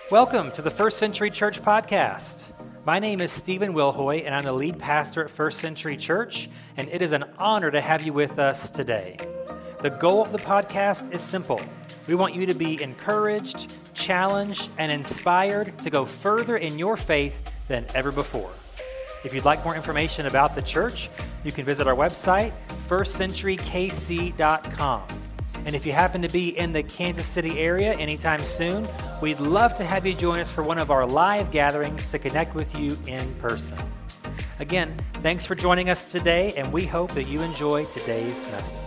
Welcome to the First Century Church Podcast. My name is Stephen Wilhoy, and I'm the lead pastor at First Century Church, and it is an honor to have you with us today. The goal of the podcast is simple. We want you to be encouraged, challenged, and inspired to go further in your faith than ever before. If you'd like more information about the church, you can visit our website, firstcenturykc.com. And if you happen to be in the Kansas City area anytime soon, we'd love to have you join us for one of our live gatherings to connect with you in person. Again, thanks for joining us today, and we hope that you enjoy today's message.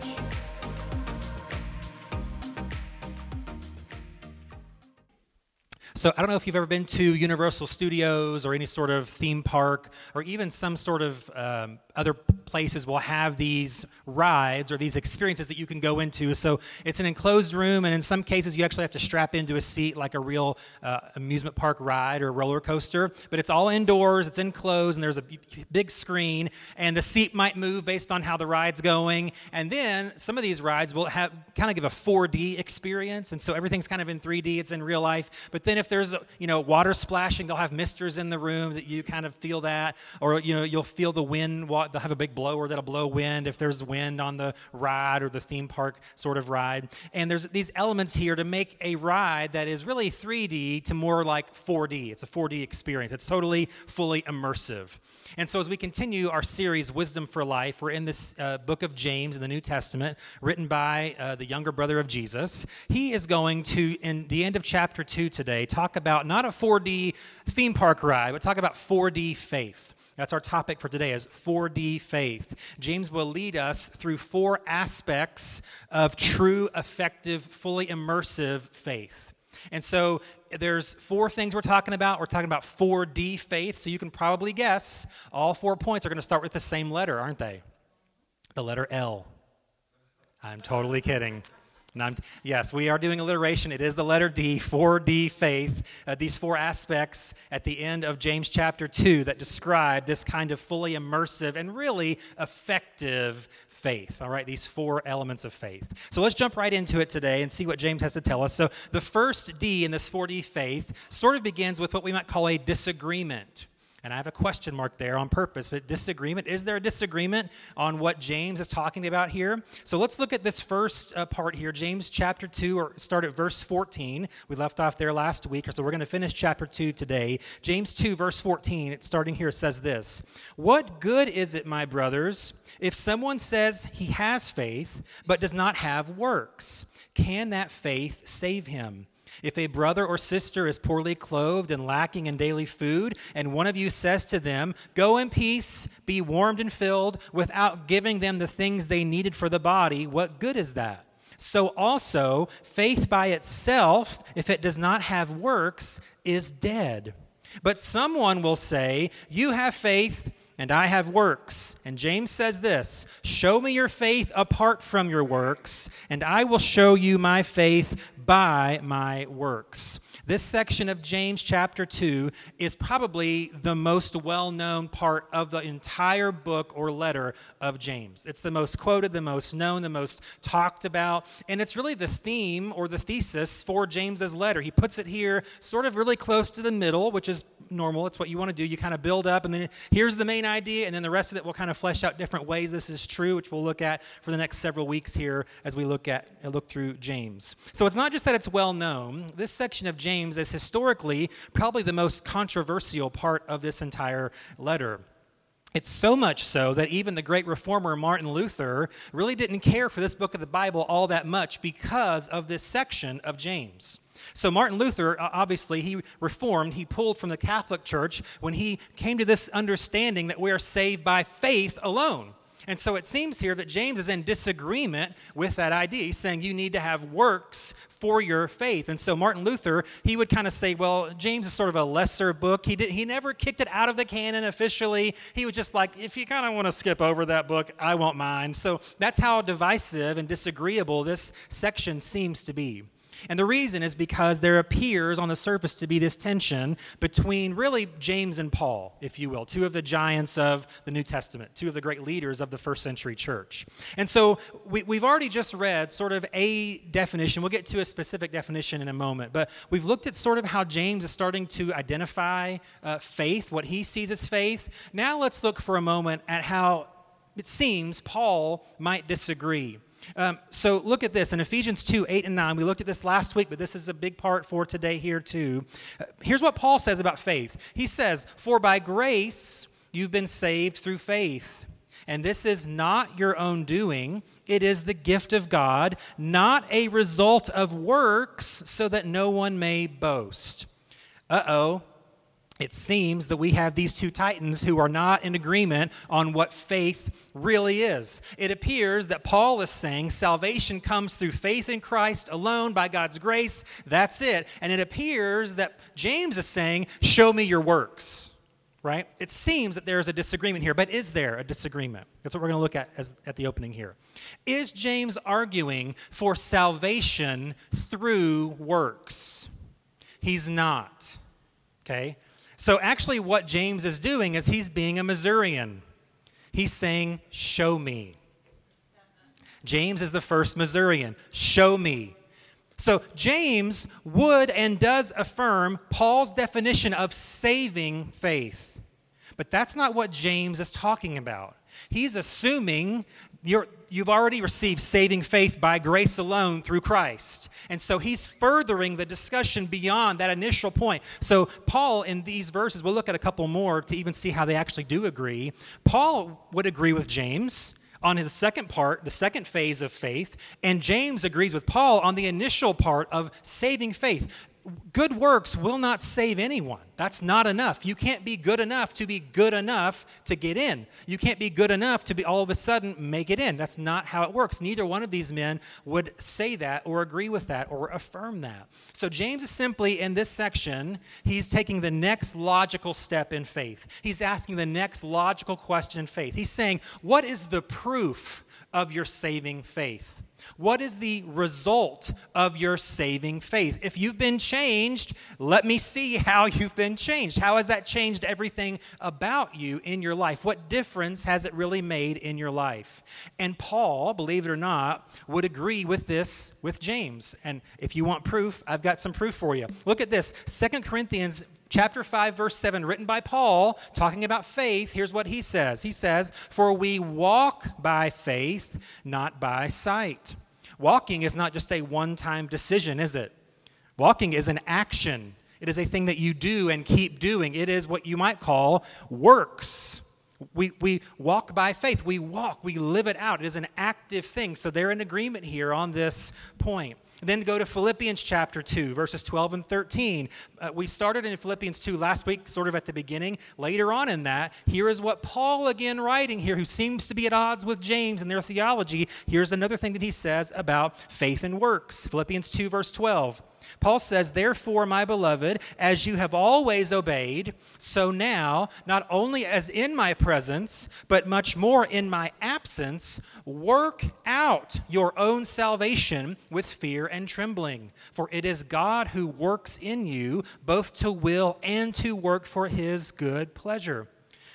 So I don't know if you've ever been to Universal Studios or any sort of theme park, or even some sort of other places will have these rides or these experiences that you can go into. So it's an enclosed room, and in some cases you actually have to strap into a seat like a real amusement park ride or roller coaster. But it's all indoors, it's enclosed, and there's a big screen, and the seat might move based on how the ride's going. And then some of these rides will have kind of give a 4D experience, and so everything's kind of in 3D, it's in real life. But then if there's water splashing, they'll have misters in the room that you kind of feel that, or you'll feel the wind. They'll have a big blower that'll blow wind if there's wind on the ride or the theme park sort of ride. And there's these elements here to make a ride that is really 3D to more like 4D. It's a 4D experience. It's totally, fully immersive. And so as we continue our series, Wisdom for Life, we're in this book of James in the New Testament, written by the younger brother of Jesus. He is going to, in the end of chapter 2 today, talk about not a 4D theme park ride, but talk about 4D faith. That's our topic for today, is 4D faith. James will lead us through 4 aspects of true, effective, fully immersive faith. And so there's 4 things we're talking about. We're talking about 4D faith, so you can probably guess all 4 points are going to start with the same letter, aren't they? The letter L. I'm totally kidding. Yes, we are doing alliteration. It is the letter D, 4D faith. These 4 aspects at the end of James chapter 2 that describe this kind of fully immersive and really effective faith. All right, these 4 elements of faith. So let's jump right into it today and see what James has to tell us. So the first D in this 4D faith sort of begins with what we might call a disagreement. And I have a question mark there on purpose, but disagreement. Is there a disagreement on what James is talking about here? So let's look at this first part here, James chapter 2, or start at verse 14. We left off there last week, so we're going to finish chapter 2 today. James 2, verse 14, starting here, says this: "What good is it, my brothers, if someone says he has faith, but does not have works? Can that faith save him? If a brother or sister is poorly clothed and lacking in daily food, and one of you says to them, 'Go in peace, be warmed and filled,' without giving them the things they needed for the body, what good is that? So also, faith by itself, if it does not have works, is dead. But someone will say, 'You have faith, and I have works.' And James says this: 'Show me your faith apart from your works, and I will show you my faith by my works.'" This section of James chapter 2 is probably the most well-known part of the entire book or letter of James. It's the most quoted, the most known, the most talked about, and it's really the theme or the thesis for James's letter. He puts it here sort of really close to the middle, which is normal. It's what you want to do. You kind of build up, and then here's the main idea, and then the rest of it will kind of flesh out different ways this is true, which we'll look at for the next several weeks here as we look through James. So it's not just that it's well known. This section of James is historically probably the most controversial part of this entire letter. It's so much so that even the great reformer Martin Luther really didn't care for this book of the Bible all that much because of this section of James. So Martin Luther, obviously, he reformed, he pulled from the Catholic Church when he came to this understanding that we are saved by faith alone. And so it seems here that James is in disagreement with that idea. He's saying you need to have works for your faith. And so Martin Luther, he would kind of say, well, James is sort of a lesser book. He never kicked it out of the canon officially. He was just like, if you kind of want to skip over that book, I won't mind. So that's how divisive and disagreeable this section seems to be. And the reason is because there appears on the surface to be this tension between really James and Paul, if you will, two of the giants of the New Testament, two of the great leaders of the first century church. And so we've already just read sort of a definition. We'll get to a specific definition in a moment, but we've looked at sort of how James is starting to identify faith, what he sees as faith. Now let's look for a moment at how it seems Paul might disagree. So look at this in Ephesians 2, 8 and 9. We looked at this last week, but this is a big part for today here too. Here's what Paul says about faith. He says, "For by grace you've been saved through faith. And this is not your own doing. It is the gift of God, not a result of works, so that no one may boast." It seems that we have these two titans who are not in agreement on what faith really is. It appears that Paul is saying salvation comes through faith in Christ alone by God's grace. That's it. And it appears that James is saying, show me your works, right? It seems that there is a disagreement here, but is there a disagreement? That's what we're going to look at at the opening here. Is James arguing for salvation through works? He's not, okay? So actually what James is doing is he's being a Missourian. He's saying, show me. James is the first Missourian. Show me. So James would and does affirm Paul's definition of saving faith. But that's not what James is talking about. He's assuming you've already received saving faith by grace alone through Christ. And so he's furthering the discussion beyond that initial point. So Paul, in these verses, we'll look at a couple more to even see how they actually do agree. Paul would agree with James on the second part, the second phase of faith, and James agrees with Paul on the initial part of saving faith. Good works will not save anyone. That's not enough. You can't be good enough to be good enough to get in. You can't be good enough to be all of a sudden make it in. That's not how it works. Neither one of these men would say that or agree with that or affirm that. So James is simply, in this section, he's taking the next logical step in faith. He's asking the next logical question in faith. He's saying, what is the proof of your saving faith? What is the result of your saving faith? If you've been changed, let me see how you've been changed. How has that changed everything about you in your life? What difference has it really made in your life? And Paul, believe it or not, would agree with this with James. And if you want proof, I've got some proof for you. Look at this, 2 Corinthians Chapter 5, verse 7, written by Paul, talking about faith. Here's what he says. He says, "For we walk by faith, not by sight." Walking is not just a one-time decision, is it? Walking is an action. It is a thing that you do and keep doing. It is what you might call works. We walk by faith. We walk. We live it out. It is an active thing. So they're in agreement here on this point. Then go to Philippians chapter 2, verses 12 and 13. We started in Philippians 2 last week, sort of at the beginning. Later on in that, here is what Paul again writing here, who seems to be at odds with James in their theology. Here's another thing that he says about faith and works. Philippians 2, verse 12. Paul says, "Therefore, my beloved, as you have always obeyed, so now, not only as in my presence, but much more in my absence, work out your own salvation with fear and trembling. For it is God who works in you, both to will and to work for his good pleasure."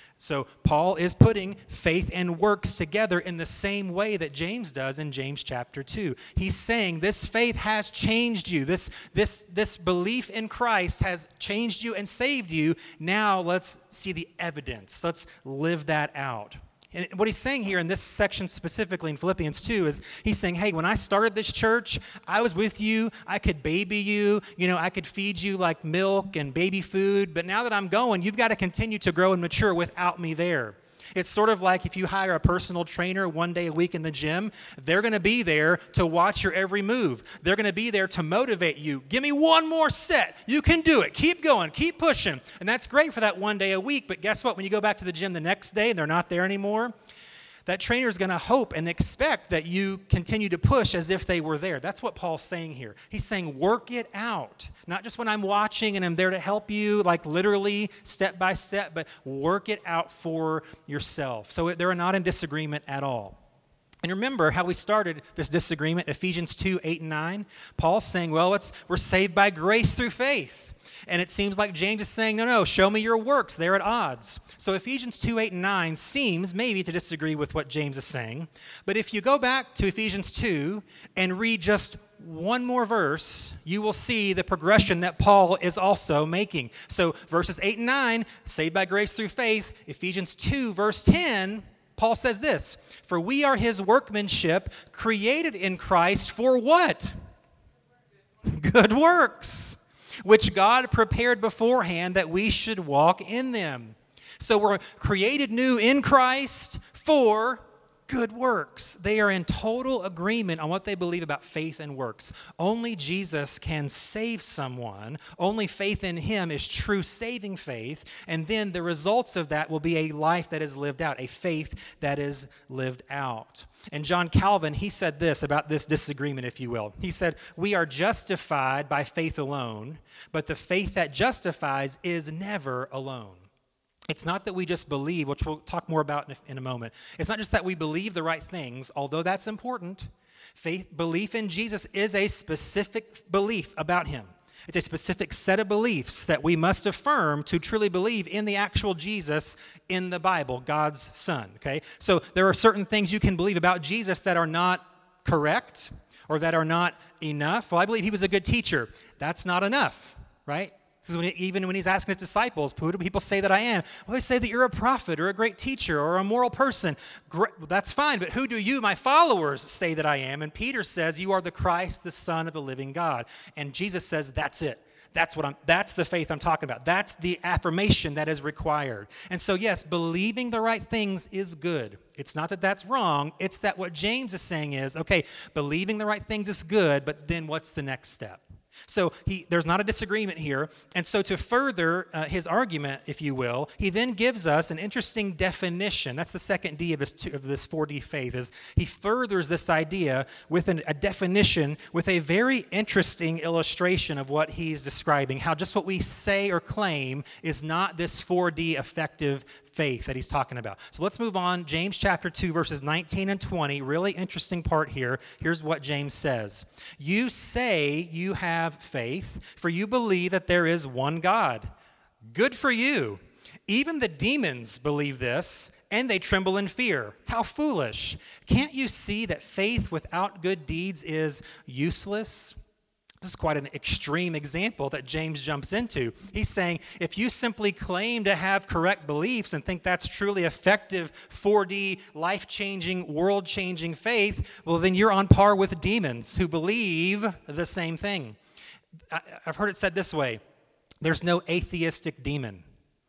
So Paul is putting faith and works together in the same way that James does in James chapter 2. He's saying this faith has changed you. This belief in Christ has changed you and saved you. Now let's see the evidence. Let's live that out. And what he's saying here in this section specifically in Philippians 2 is he's saying, hey, when I started this church, I was with you. I could baby you. I could feed you like milk and baby food. But now that I'm going, you've got to continue to grow and mature without me there. It's sort of like if you hire a personal trainer one day a week in the gym, they're going to be there to watch your every move. They're going to be there to motivate you. Give me one more set. You can do it. Keep going. Keep pushing. And that's great for that one day a week. But guess what? When you go back to the gym the next day and they're not there anymore, that trainer is going to hope and expect that you continue to push as if they were there. That's what Paul's saying here. He's saying work it out. Not just when I'm watching and I'm there to help you, like literally step by step, but work it out for yourself. So they're not in disagreement at all. And remember how we started this disagreement, Ephesians 2, 8, and 9? Paul's saying, well, we're saved by grace through faith. And it seems like James is saying, no, show me your works. They're at odds. So Ephesians 2, 8, and 9 seems maybe to disagree with what James is saying. But if you go back to Ephesians 2 and read just one more verse, you will see the progression that Paul is also making. So verses 8 and 9, saved by grace through faith. Ephesians 2, verse 10, Paul says this, for we are his workmanship, created in Christ for what? Good works, which God prepared beforehand that we should walk in them. So we're created new in Christ for good works. They are in total agreement on what they believe about faith and works. Only Jesus can save someone. Only faith in him is true saving faith. And then the results of that will be a life that is lived out, a faith that is lived out. And John Calvin, he said this about this disagreement, if you will. He said, we are justified by faith alone, but the faith that justifies is never alone. It's not that we just believe, which we'll talk more about in a moment. It's not just that we believe the right things, although that's important. Belief in Jesus is a specific belief about him. It's a specific set of beliefs that we must affirm to truly believe in the actual Jesus in the Bible, God's Son, okay? So there are certain things you can believe about Jesus that are not correct or that are not enough. Well, I believe he was a good teacher. That's not enough, right? Even when he's asking his disciples, who do people say that I am? Well, they say that you're a prophet or a great teacher or a moral person. Great, that's fine, but who do you, my followers, say that I am? And Peter says, you are the Christ, the Son of the living God. And Jesus says, that's it. That's the faith I'm talking about. That's the affirmation that is required. And so, yes, believing the right things is good. It's not that that's wrong. It's that what James is saying is, okay, believing the right things is good, but then what's the next step? So there's not a disagreement here. And so to further his argument, if you will, he then gives us an interesting definition. That's the second D of this 4D faith, is he furthers this idea with a definition with a very interesting illustration of what he's describing, how just what we say or claim is not this 4D effective faith that he's talking about. So let's move on. James chapter 2, verses 19 and 20. Really interesting part here. Here's what James says. You say you have faith, for you believe that there is one God. Good for you. Even the demons believe this, and they tremble in fear. How foolish. Can't you see that faith without good deeds is useless? This is quite an extreme example that James jumps into. He's saying, if you simply claim to have correct beliefs and think that's truly effective 4D, life-changing, world-changing faith, well, then you're on par with demons who believe the same thing. I've heard it said this way, there's no atheistic demon.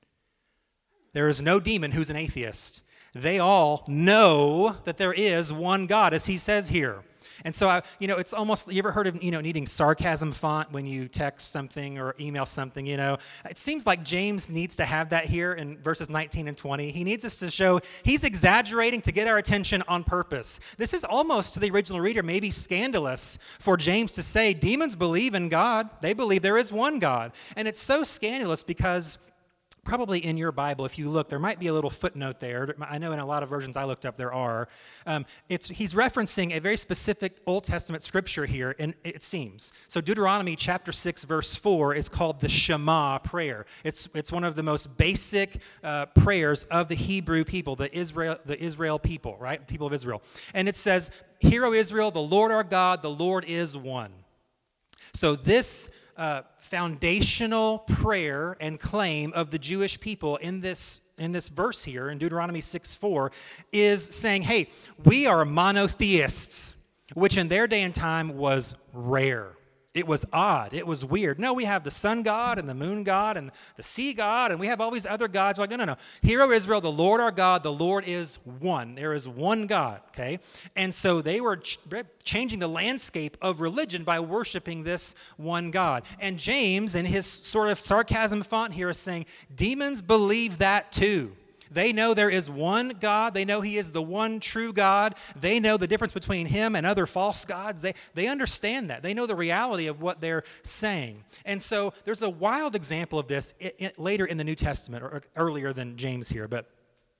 There is no demon who's an atheist. They all know that there is one God, as he says here. And so, it's almost, you ever heard of, needing sarcasm font when you text something or email something, It seems like James needs to have that here in verses 19 and 20. He needs us to show he's exaggerating to get our attention on purpose. This is almost, to the original reader, maybe scandalous for James to say, demons believe in God. They believe there is one God. And it's so scandalous because probably in your Bible, if you look, there might be a little footnote there. I know in a lot of versions I looked up there are. He's referencing a very specific Old Testament scripture here, and it seems. So Deuteronomy chapter 6, verse 4 is called the Shema prayer. It's one of the most basic prayers of the Hebrew people, the Israel people, right? People of Israel. And it says, Hear, O Israel, the Lord our God, the Lord is one. So this foundational prayer and claim of the Jewish people in this verse here in Deuteronomy 6:4 is saying, hey, we are monotheists, which in their day and time was rare. It was odd. It was weird. No, we have the sun god and the moon god and the sea god, and we have all these other gods. Like, no. Hear, O Israel, the Lord our God, the Lord is one. There is one God, okay? And so they were changing the landscape of religion by worshiping this one God. And James, in his sort of sarcasm font here, is saying, demons believe that too. They know there is one God. They know he is the one true God. They know the difference between him and other false gods. They understand that. They know the reality of what they're saying. And so there's a wild example of this later in the New Testament, or earlier than James here, but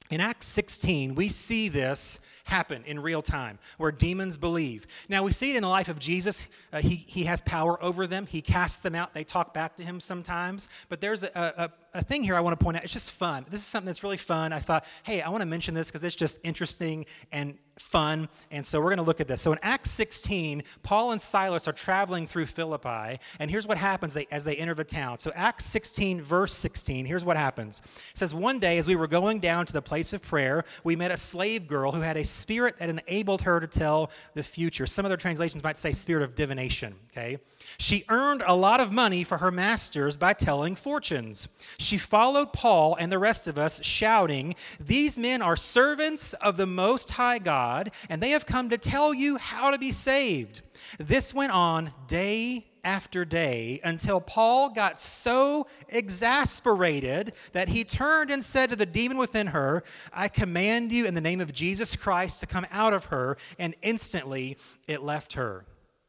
In Acts 16, we see this happen in real time, where demons believe. Now, we see it in the life of Jesus. He has power over them. He casts them out. They talk back to him sometimes. But there's a thing here I want to point out. It's just fun. This is something that's really fun. I thought, hey, I want to mention this because it's just interesting and fun. And so we're going to look at this. So in Acts 16, Paul and Silas are traveling through Philippi. And here's what happens as they enter the town. So Acts 16, verse 16, here's what happens. It says, one day as we were going down to the place of prayer, we met a slave girl who had a spirit that enabled her to tell the future. Some other translations might say spirit of divination, okay? She earned a lot of money for her masters by telling fortunes. She followed Paul and the rest of us, shouting, "These men are servants of the Most High God, and they have come to tell you how to be saved." This went on day after day until Paul got so exasperated that he turned and said to the demon within her, "I command you in the name of Jesus Christ to come out of her," and instantly it left her.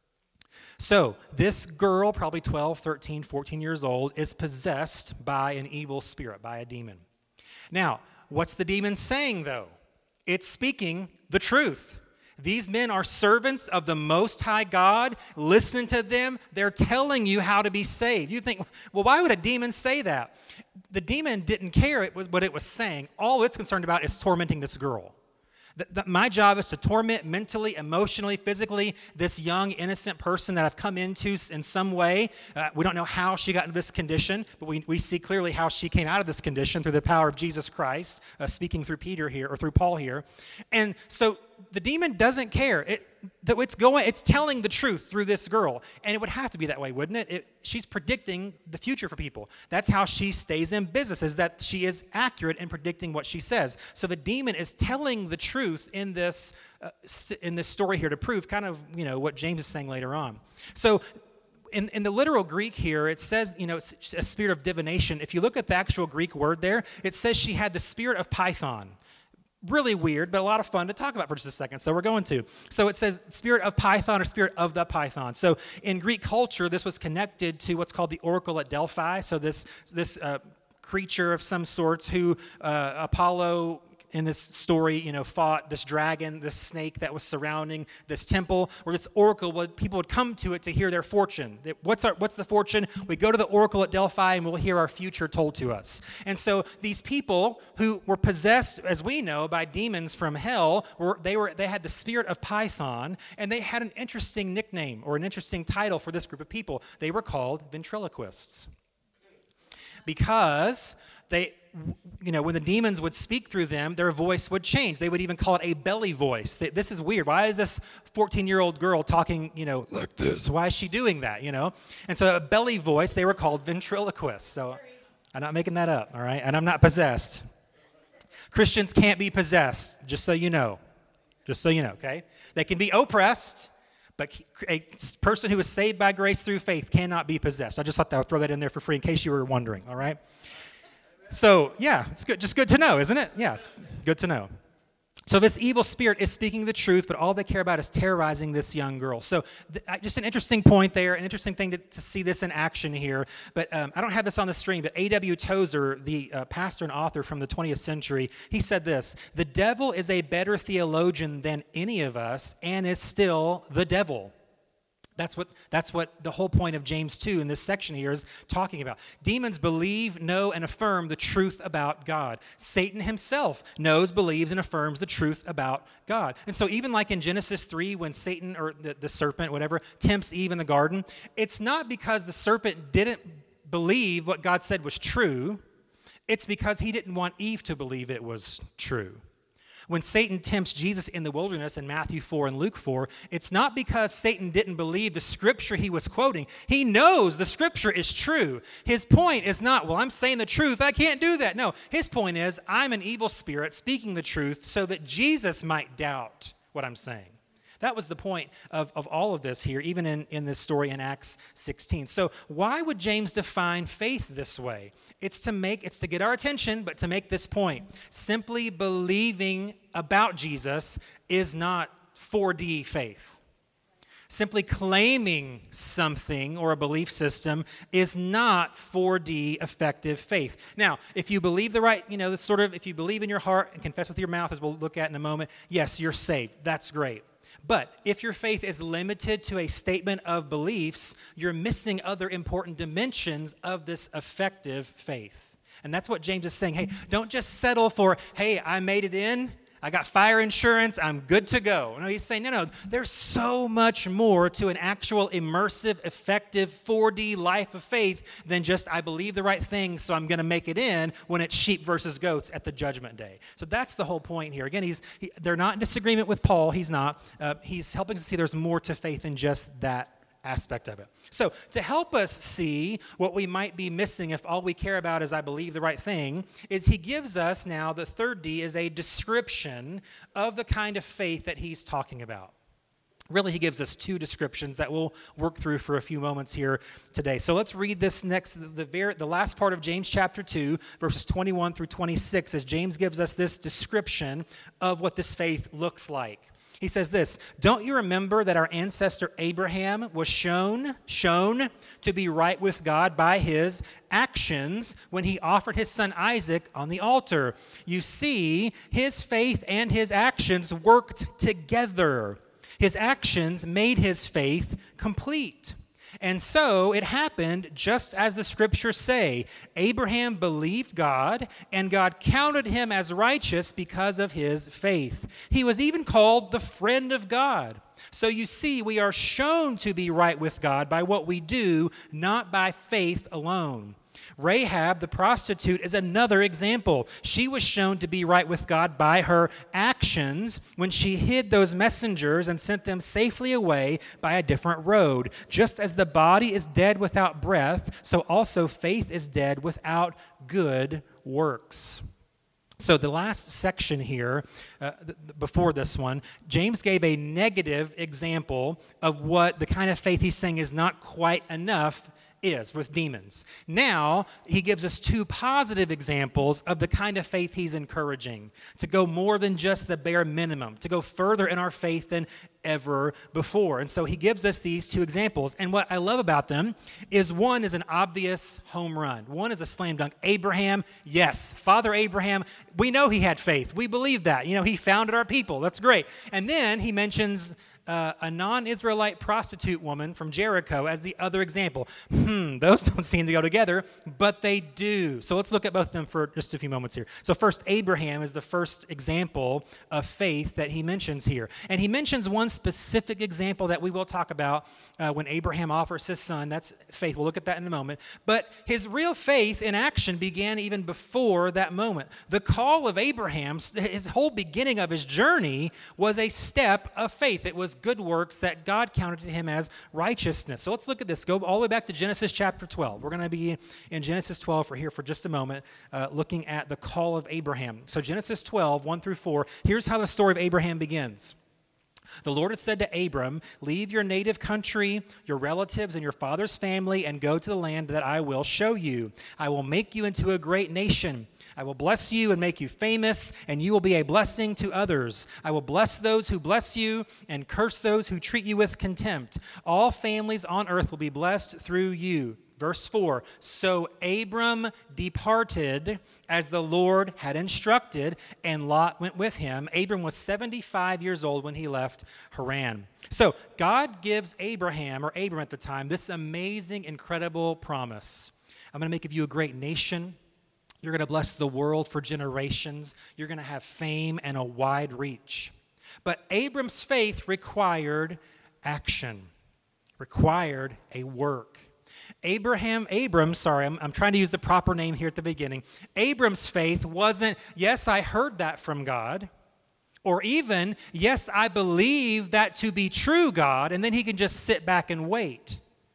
So this girl, probably 12, 13, 14 years old, is possessed by an evil spirit, by a demon. Now, what's the demon saying, though? It's speaking the truth. These men are servants of the Most High God. Listen to them. They're telling you how to be saved. You think, well, why would a demon say that? The demon didn't care what it was saying. All it's concerned about is tormenting this girl. My job is to torment mentally, emotionally, physically this young, innocent person that I've come into in some way. We don't know how she got into this condition, but we see clearly how she came out of this condition through the power of Jesus Christ, speaking through Peter here, or through Paul here. And so the demon doesn't care. It's telling the truth through this girl. And it would have to be that way, wouldn't it? She's predicting the future for people. That's how she stays in business, is that she is accurate in predicting what she says. So the demon is telling the truth in this story here to prove kind of, what James is saying later on. So in the literal Greek here, it says, it's a spirit of divination. If you look at the actual Greek word there, it says she had the spirit of Python. Really weird, but a lot of fun to talk about for just a second, so we're going to. So it says spirit of Python or spirit of the Python. So in Greek culture, this was connected to what's called the oracle at Delphi. So this creature of some sorts who Apollo in this story, fought this dragon, this snake that was surrounding this temple, or this oracle, people would come to it to hear their fortune. What's the fortune? We go to the oracle at Delphi and we'll hear our future told to us. And so these people who were possessed, as we know, by demons from hell, they had the spirit of Python, and they had an interesting nickname or an interesting title for this group of people. They were called ventriloquists. Because when the demons would speak through them, their voice would change. They would even call it a belly voice. This is weird. Why is this 14-year-old girl talking, like this? Why is she doing that, And so a belly voice, they were called ventriloquists. So I'm not making that up, all right? And I'm not possessed. Christians can't be possessed, just so you know. Just so you know, okay? They can be oppressed, but a person who is saved by grace through faith cannot be possessed. I just thought I would throw that in there for free in case you were wondering, all right? So, yeah, it's good. Just good to know, isn't it? Yeah, it's good to know. So this evil spirit is speaking the truth, but all they care about is terrorizing this young girl. So just an interesting point there, an interesting thing to see this in action here. But I don't have this on the screen, but A.W. Tozer, the pastor and author from the 20th century, he said this: "The devil is a better theologian than any of us and is still the devil." That's what the whole point of James 2 in this section here is talking about. Demons believe, know, and affirm the truth about God. Satan himself knows, believes, and affirms the truth about God. And so even like in Genesis 3, when Satan, or the serpent, whatever, tempts Eve in the garden, it's not because the serpent didn't believe what God said was true. It's because he didn't want Eve to believe it was true. When Satan tempts Jesus in the wilderness in Matthew 4 and Luke 4, it's not because Satan didn't believe the scripture he was quoting. He knows the scripture is true. His point is not, well, I'm saying the truth, I can't do that. No, his point is, I'm an evil spirit speaking the truth so that Jesus might doubt what I'm saying. That was the point of all of this here, even in this story in Acts 16. So why would James define faith this way? It's to get our attention, but to make this point. Simply believing about Jesus is not 4D faith. Simply claiming something or a belief system is not 4D effective faith. Now, if you believe if you believe in your heart and confess with your mouth, as we'll look at in a moment, yes, you're saved. That's great. But if your faith is limited to a statement of beliefs, you're missing other important dimensions of this effective faith. And that's what James is saying. Hey, don't just settle for, hey, I made it in. I got fire insurance, I'm good to go. No, he's saying, no, there's so much more to an actual immersive, effective 4D life of faith than just I believe the right thing, so I'm going to make it in when it's sheep versus goats at the judgment day. So that's the whole point here. Again, they're not in disagreement with Paul. He's not. He's helping us see there's more to faith than just that aspect of it. So to help us see what we might be missing if all we care about is I believe the right thing, is he gives us now, the third D is a description of the kind of faith that he's talking about. Really, he gives us two descriptions that we'll work through for a few moments here today. So let's read this next, the last part of James chapter 2, verses 21 through 26, as James gives us this description of what this faith looks like. He says this, don't you remember that our ancestor Abraham was shown to be right with God by his actions when he offered his son Isaac on the altar? You see, his faith and his actions worked together. His actions made his faith complete. And so it happened just as the scriptures say. Abraham believed God, and God counted him as righteous because of his faith. He was even called the friend of God. So you see, we are shown to be right with God by what we do, not by faith alone. Rahab, the prostitute, is another example. She was shown to be right with God by her actions when she hid those messengers and sent them safely away by a different road. Just as the body is dead without breath, so also faith is dead without good works. So the last section here, before this one, James gave a negative example of what the kind of faith he's saying is not quite enough is with demons. Now, he gives us two positive examples of the kind of faith he's encouraging, to go more than just the bare minimum, to go further in our faith than ever before. And so he gives us these two examples. And what I love about them is one is an obvious home run. One is a slam dunk. Abraham, yes, Father Abraham, we know he had faith. We believe that. He founded our people. That's great. And then he mentions a non-Israelite prostitute woman from Jericho as the other example. Those don't seem to go together, but they do. So let's look at both of them for just a few moments here. So first, Abraham is the first example of faith that he mentions here. And he mentions one specific example that we will talk about when Abraham offers his son. That's faith. We'll look at that in a moment. But his real faith in action began even before that moment. The call of Abraham, his whole beginning of his journey, was a step of faith. It was good works that God counted to him as righteousness. So let's look at this. Go all the way back to Genesis chapter 12. We're going to be in Genesis 12 for here for just a moment, looking at the call of Abraham. So Genesis 12, 1 through 4, here's how the story of Abraham begins. The Lord had said to Abram, leave your native country, your relatives, and your father's family, and go to the land that I will show you. I will make you into a great nation. I will bless you and make you famous, and you will be a blessing to others. I will bless those who bless you and curse those who treat you with contempt. All families on earth will be blessed through you. Verse 4, so Abram departed as the Lord had instructed, and Lot went with him. Abram was 75 years old when he left Haran. So God gives Abraham, or Abram at the time, this amazing, incredible promise. I'm going to make of you a great nation. You're going to bless the world for generations. You're going to have fame and a wide reach. But Abram's faith required action, required a work. I'm trying to use the proper name here at the beginning. Abram's faith wasn't, yes, I heard that from God, or even, yes, I believe that to be true, God, and then he can just sit back and wait.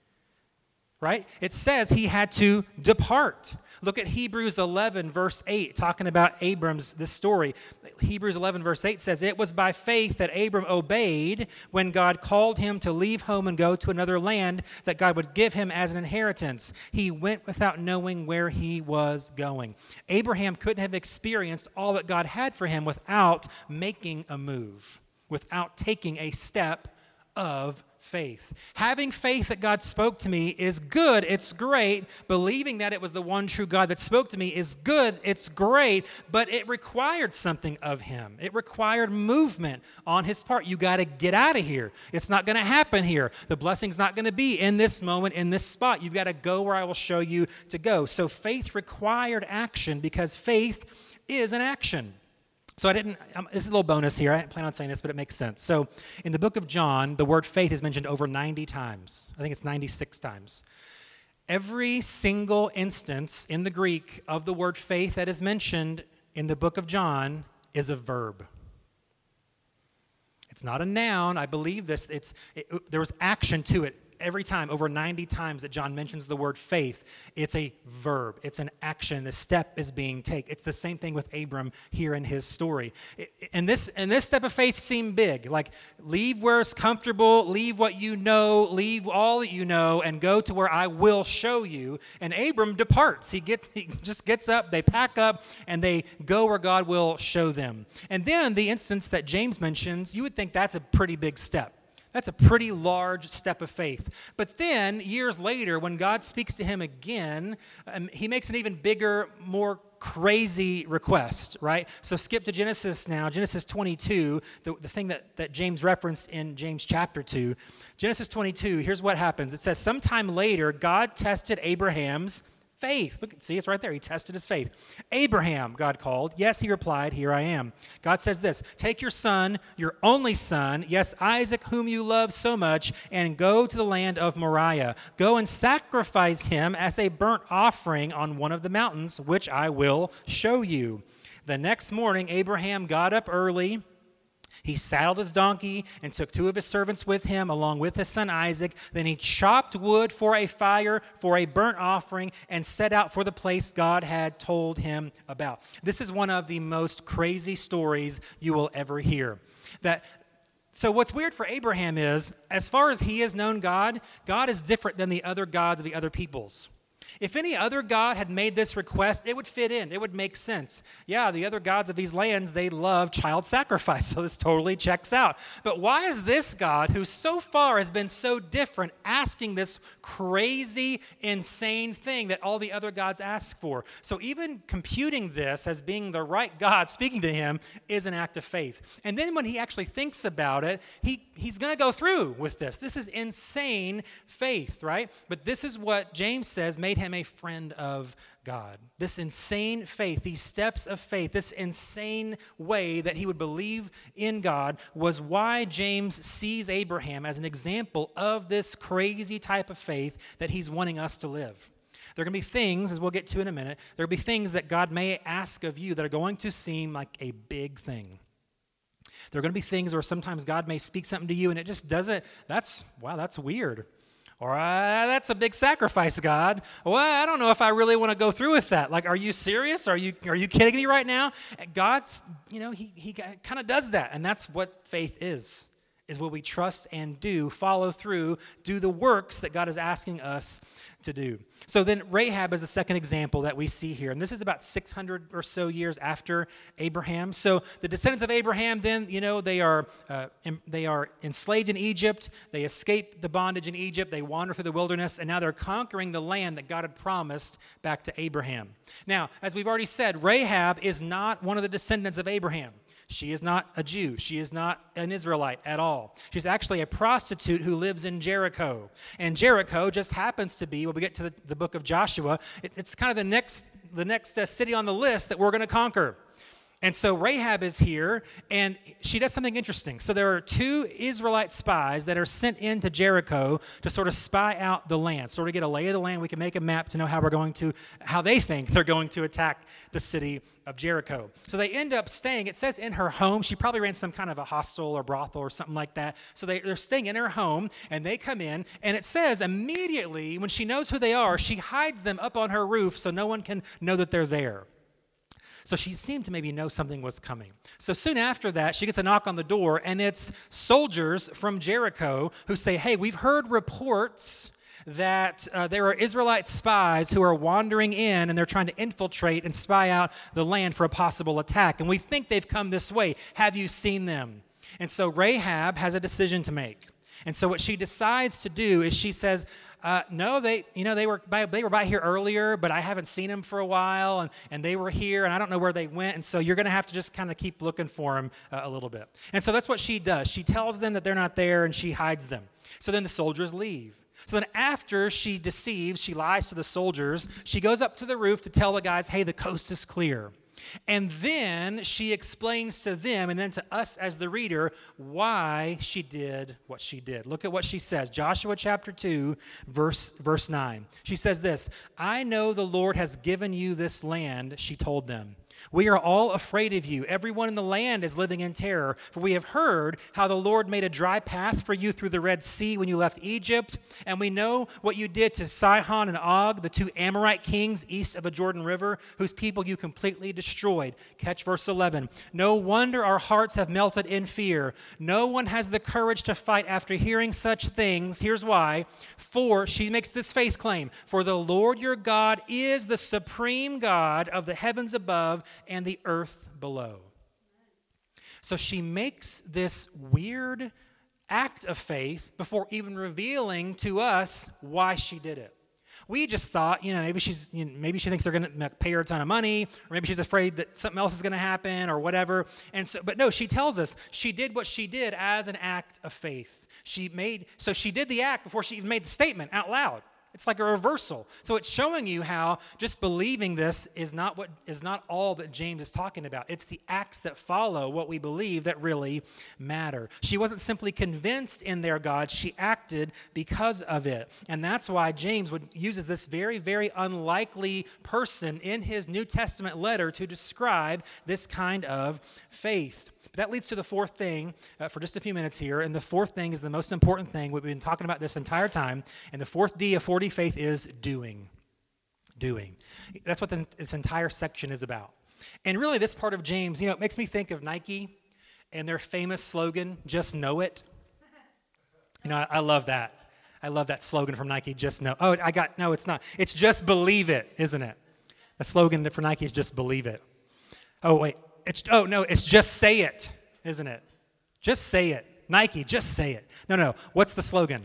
Right? It says he had to depart. Look at Hebrews 11, verse 8, talking about this story. Hebrews 11, verse 8 says, it was by faith that Abram obeyed when God called him to leave home and go to another land that God would give him as an inheritance. He went without knowing where he was going. Abraham couldn't have experienced all that God had for him without making a move, without taking a step of faith. Having faith that God spoke to me is good, it's great. Believing that it was the one true God that spoke to me is good, it's great, but it required something of him. It required movement on his part. You got to get out of here. It's not going to happen here. The blessing's not going to be in this moment, in this spot. You've got to go where I will show you to go. So faith required action because faith is an action. So this is a little bonus here. I didn't plan on saying this, but it makes sense. So in the book of John, the word faith is mentioned over 90 times. I think it's 96 times. Every single instance in the Greek of the word faith that is mentioned in the book of John is a verb. It's not a noun. I believe this. There was action to it. Every time, over 90 times that John mentions the word faith, it's a verb. It's an action. The step is being taken. It's the same thing with Abram here in his story. And this step of faith seemed big. Like, leave where it's comfortable, leave what you know, leave all that you know, and go to where I will show you. And Abram departs. He just gets up, they pack up, and they go where God will show them. And then the instance that James mentions, you would think that's a pretty big step. That's a pretty large step of faith. But then, years later, when God speaks to him again, he makes an even bigger, more crazy request, right? So skip to Genesis now, Genesis 22, the thing that James referenced in James chapter 2. Genesis 22, here's what happens. It says, sometime later, God tested Abraham's faith. Look, see, it's right there. He tested his faith. Abraham, God called. Yes, he replied, here I am. God says this, take your son, your only son, yes, Isaac, whom you love so much, and go to the land of Moriah. Go and sacrifice him as a burnt offering on one of the mountains, which I will show you. The next morning, Abraham got up early. He saddled his donkey and took 2 of his servants with him, along with his son Isaac. Then he chopped wood for a fire, for a burnt offering, and set out for the place God had told him about. This is one of the most crazy stories you will ever hear. So what's weird for Abraham is, as far as he has known God, God is different than the other gods of the other peoples. If any other god had made this request, it would fit in. It would make sense. Yeah, the other gods of these lands, they love child sacrifice, so this totally checks out. But why is this God, who so far has been so different, asking this crazy, insane thing that all the other gods ask for? So even computing this as being the right God speaking to him is an act of faith. And then when he actually thinks about it, he's going to go through with this. This is insane faith, right? But this is what James says made him a friend of God. This insane faith, these steps of faith, this insane way that he would believe in God was why James sees Abraham as an example of this crazy type of faith that he's wanting us to live. There are going to be things, as we'll get to in a minute, there will be things that God may ask of you that are going to seem like a big thing. There are going to be things where sometimes God may speak something to you and it just doesn't, that's weird. Or, that's a big sacrifice, God. Well, I don't know if I really want to go through with that. Like, are you serious? Are you kidding me right now? And God's, he kind of does that. And that's what faith is what we trust and do, follow through, do the works that God is asking us to do. So then Rahab is the second example that we see here. And this is about 600 or so years after Abraham. So the descendants of Abraham then, they are enslaved in Egypt. They escape the bondage in Egypt. They wander through the wilderness. And now they're conquering the land that God had promised back to Abraham. Now, as we've already said, Rahab is not one of the descendants of Abraham. She is not a Jew. She is not an Israelite at all. She's actually a prostitute who lives in Jericho. And Jericho just happens to be, when we get to the book of Joshua, it's kind of the next city on the list that we're going to conquer. And so Rahab is here, and she does something interesting. So there are 2 Israelite spies that are sent into Jericho to sort of spy out the land, sort of get a lay of the land. We can make a map to know how they think they're going to attack the city of Jericho. So they end up staying, it says in her home. She probably ran some kind of a hostel or brothel or something like that. So they're staying in her home, and they come in, and it says immediately when she knows who they are, she hides them up on her roof so no one can know that they're there. So she seemed to maybe know something was coming. So soon after that, she gets a knock on the door, and it's soldiers from Jericho who say, hey, we've heard reports that there are Israelite spies who are wandering in, and they're trying to infiltrate and spy out the land for a possible attack. And we think they've come this way. Have you seen them? And so Rahab has a decision to make. And so what she decides to do is she says, no, they were by here earlier, but I haven't seen them for a while, and they were here, and I don't know where they went, and so you're going to have to just kind of keep looking for them a little bit. And so that's what she does. She tells them that they're not there, and she hides them. So then the soldiers leave. So then after she deceives, she lies to the soldiers, she goes up to the roof to tell the guys, hey, the coast is clear. And then she explains to them and then to us as the reader why she did what she did. Look at what she says. Joshua chapter 2, verse 9. She says this, I know the Lord has given you this land, she told them. We are all afraid of you. Everyone in the land is living in terror, for we have heard how the Lord made a dry path for you through the Red Sea when you left Egypt, and we know what you did to Sihon and Og, the two Amorite kings east of the Jordan River, whose people you completely destroyed. Catch verse 11. No wonder our hearts have melted in fear. No one has the courage to fight after hearing such things. Here's why. For, she makes this faith claim, for the Lord your God is the supreme God of the heavens above and the earth below. So she makes this weird act of faith before even revealing to us why she did it. We just thought, maybe she thinks they're going to pay her a ton of money, or maybe she's afraid that something else is going to happen or whatever. And so, but no, she tells us she did what she did as an act of faith. She did the act before she even made the statement out loud. It's like a reversal. So it's showing you how just believing this is not all that James is talking about. It's the acts that follow what we believe that really matter. She wasn't simply convinced in their God, she acted because of it. And that's why James uses this very, very unlikely person in his New Testament letter to describe this kind of faith. That leads to the fourth thing for just a few minutes here. And the fourth thing is the most important thing. We've been talking about this entire time. And the fourth D of 4D faith is doing. Doing. That's what this entire section is about. And really this part of James, it makes me think of Nike and their famous slogan, just know it. I love that. I love that slogan from Nike, just know. No, it's not. It's just believe it, isn't it? The slogan for Nike is just believe it. Oh, wait. It's just say it, isn't it? Just say it. Nike, just say it. No. What's the slogan?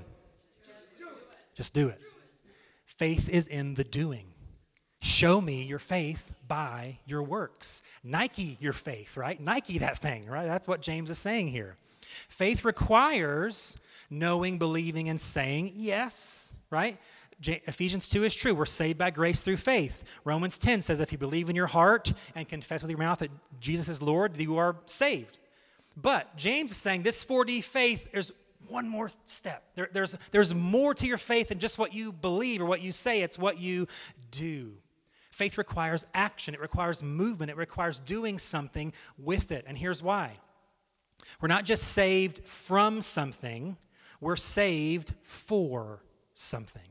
Just do it. Faith is in the doing. Show me your faith by your works. Nike your faith, right? Nike that thing, right? That's what James is saying here. Faith requires knowing, believing, and saying yes, right? Ephesians 2 is true. We're saved by grace through faith. Romans 10 says if you believe in your heart and confess with your mouth that Jesus is Lord, you are saved. But James is saying this 4D faith, there's one more step. There's more to your faith than just what you believe or what you say. It's what you do. Faith requires action. It requires movement. It requires doing something with it. And here's why. We're not just saved from something. We're saved for something.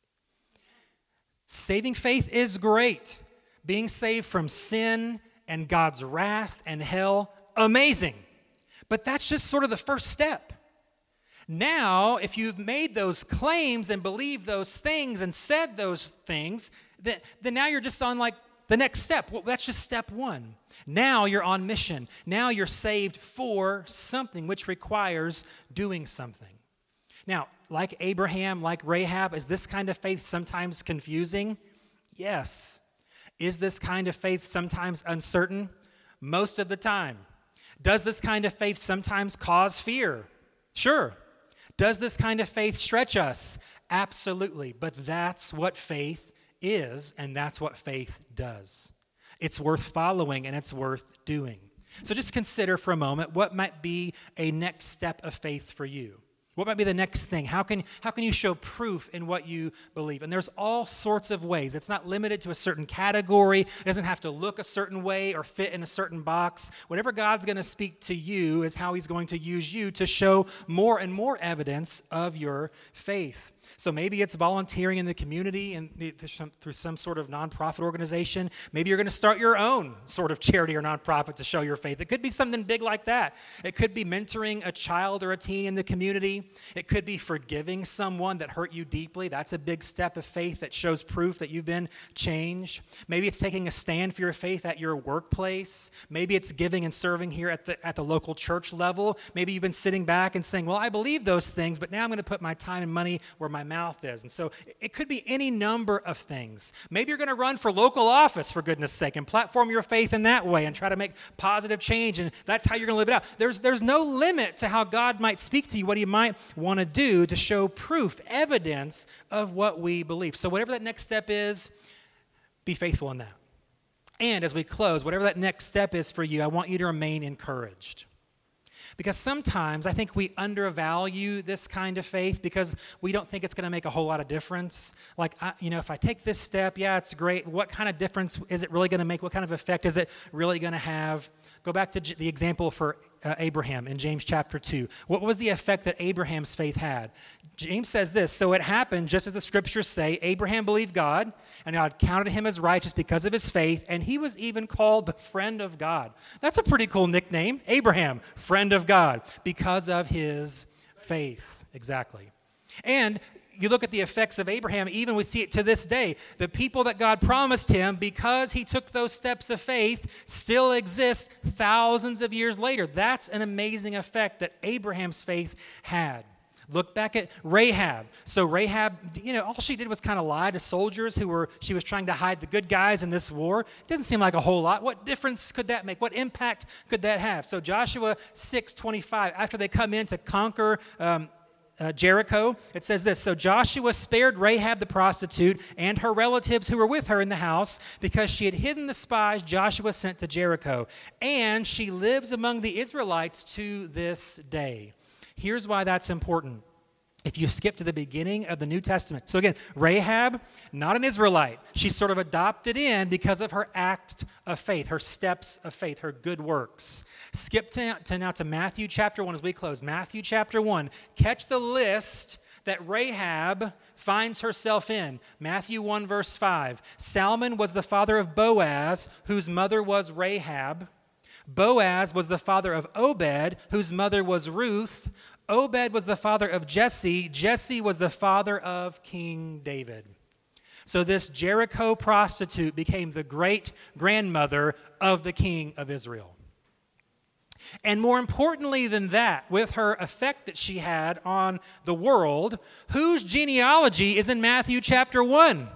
Saving faith is great. Being saved from sin and God's wrath and hell, amazing. But that's just sort of the first step. Now, if you've made those claims and believed those things and said those things, then now you're just on like the next step. Well, that's just step one. Now you're on mission. Now you're saved for something, which requires doing something. Now, like Abraham, like Rahab, is this kind of faith sometimes confusing? Yes. Is this kind of faith sometimes uncertain? Most of the time. Does this kind of faith sometimes cause fear? Sure. Does this kind of faith stretch us? Absolutely. But that's what faith is, and that's what faith does. It's worth following, and it's worth doing. So just consider for a moment what might be a next step of faith for you. What might be the next thing? How can you show proof in what you believe? And there's all sorts of ways. It's not limited to a certain category. It doesn't have to look a certain way or fit in a certain box. Whatever God's going to speak to you is how he's going to use you to show more and more evidence of your faith. So maybe it's volunteering in the community and through some sort of nonprofit organization. Maybe you're going to start your own sort of charity or nonprofit to show your faith. It could be something big like that. It could be mentoring a child or a teen in the community. ministry. It could be forgiving someone that hurt you deeply. That's a big step of faith that shows proof that you've been changed. Maybe it's taking a stand for your faith at your workplace. Maybe it's giving and serving here at the local church level. Maybe you've been sitting back and saying, well, I believe those things, but now I'm going to put my time and money where my mouth is. And so it could be any number of things. Maybe you're going to run for local office, for goodness sake, and platform your faith in that way and try to make positive change, and that's how you're going to live it out. There's no limit to how God might speak to you, what he might want to do to show proof, evidence of what we believe. So whatever that next step is, be faithful in that. And as we close, whatever that next step is for you, I want you to remain encouraged. Because sometimes I think we undervalue this kind of faith because we don't think it's going to make a whole lot of difference. Like, if I take this step, yeah, it's great. What kind of difference is it really going to make? What kind of effect is it really going to have? Go back to the example for Abraham in James chapter 2. What was the effect that Abraham's faith had? James says this, so it happened, just as the scriptures say, Abraham believed God, and God counted him as righteous because of his faith, and he was even called the friend of God. That's a pretty cool nickname, Abraham, friend of God, because of his faith. Exactly. And you look at the effects of Abraham, even we see it to this day. The people that God promised him, because he took those steps of faith, still exist thousands of years later. That's an amazing effect that Abraham's faith had. Look back at Rahab. So Rahab, all she did was kind of lie to soldiers she was trying to hide the good guys in this war. It doesn't seem like a whole lot. What difference could that make? What impact could that have? So Joshua 6:25, after they come in to conquer Jericho, it says this, so Joshua spared Rahab the prostitute and her relatives who were with her in the house because she had hidden the spies Joshua sent to Jericho. And she lives among the Israelites to this day. Here's why that's important. If you skip to the beginning of the New Testament. So again, Rahab, not an Israelite. She's sort of adopted in because of her act of faith, her steps of faith, her good works. Skip to Matthew chapter 1 as we close. Matthew chapter 1. Catch the list that Rahab finds herself in. Matthew 1 verse 5. Salmon was the father of Boaz, whose mother was Rahab. Boaz was the father of Obed, whose mother was Ruth. Obed was the father of Jesse. Jesse was the father of King David. So this Jericho prostitute became the great-grandmother of the king of Israel. And more importantly than that, with her effect that she had on the world, whose genealogy is in Matthew chapter 1?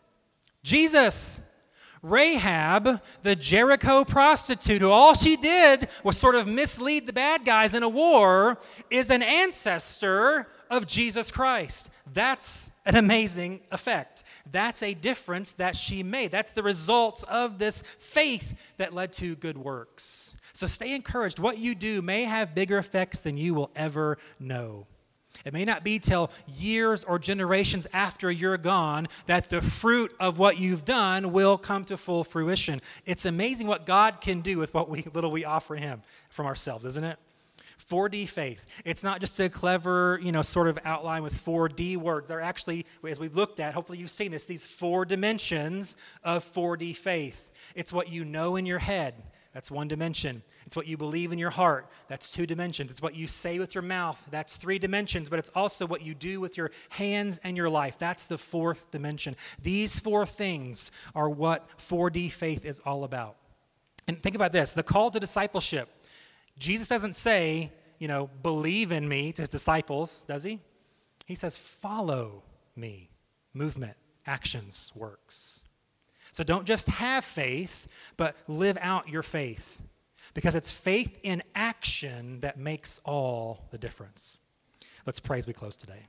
Jesus. Rahab, the Jericho prostitute, who all she did was sort of mislead the bad guys in a war, is an ancestor of Jesus Christ. That's an amazing effect. That's a difference that she made. That's the results of this faith that led to good works. So stay encouraged. What you do may have bigger effects than you will ever know. It may not be till years or generations after you're gone that the fruit of what you've done will come to full fruition. It's amazing what God can do with what little we offer him from ourselves, isn't it? 4D faith. It's not just a clever, sort of outline with 4D words. They're actually, as we've looked at, hopefully you've seen this, these 4 dimensions of 4D faith. It's what you know in your head. That's 1 dimension. It's what you believe in your heart. That's 2 dimensions. It's what you say with your mouth. That's 3 dimensions. But it's also what you do with your hands and your life. That's the 4th dimension. These 4 things are what 4D faith is all about. And think about this. The call to discipleship. Jesus doesn't say, believe in me to his disciples, does he? He says, follow me. Movement, actions, works. So don't just have faith, but live out your faith. Because it's faith in action that makes all the difference. Let's pray as we close today.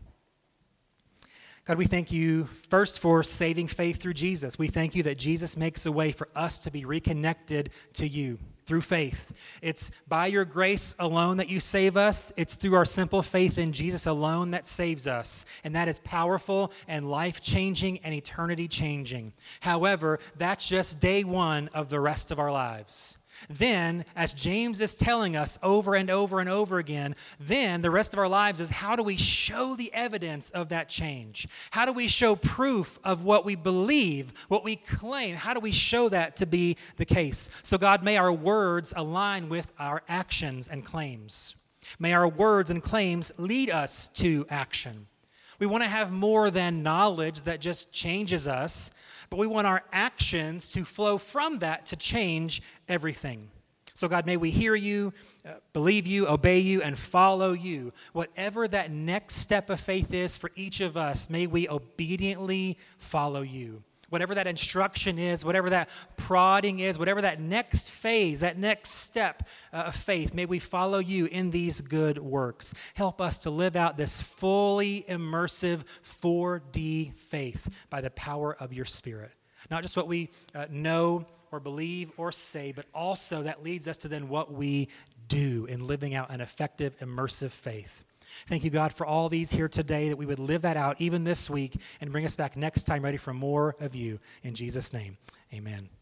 God, we thank you first for saving faith through Jesus. We thank you that Jesus makes a way for us to be reconnected to you through faith. It's by your grace alone that you save us. It's through our simple faith in Jesus alone that saves us. And that is powerful and life-changing and eternity-changing. However, that's just day 1 of the rest of our lives. Then, as James is telling us over and over and over again, then the rest of our lives is how do we show the evidence of that change? How do we show proof of what we believe, what we claim? How do we show that to be the case? So God, may our words align with our actions and claims. May our words and claims lead us to action. We want to have more than knowledge that just changes us, but we want our actions to flow from that to change everything. So God, may we hear you, believe you, obey you, and follow you. Whatever that next step of faith is for each of us, may we obediently follow you. Whatever that instruction is, whatever that prodding is, whatever that next phase, that next step of faith, may we follow you in these good works. Help us to live out this fully immersive 4D faith by the power of your Spirit. Not just what we know or believe or say, but also that leads us to then what we do in living out an effective, immersive faith. Thank you, God, for all these here today, that we would live that out even this week and bring us back next time ready for more of you. In Jesus' name, amen.